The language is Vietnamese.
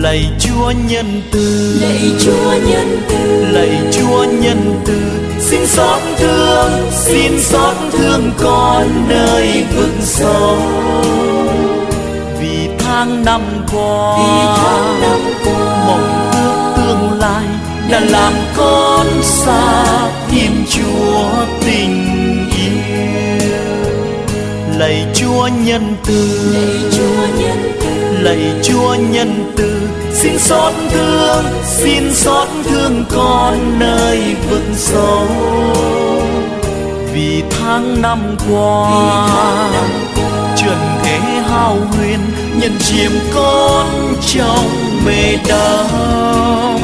Lạy Chúa nhân từ, lạy Chúa nhân từ, lạy Chúa nhân từ, xin xót thương con nơi vực sâu. Vì tháng năm qua, mộng ước tương lai đã làm con xa Thiên Chúa tình yêu. Lạy Chúa nhân từ, lạy Chúa nhân từ, lạy Chúa nhân từ, xin xót thương con nơi vực sâu. Vì tháng năm qua, trần thế hao huyền, nhận chiếm con trong mê đau.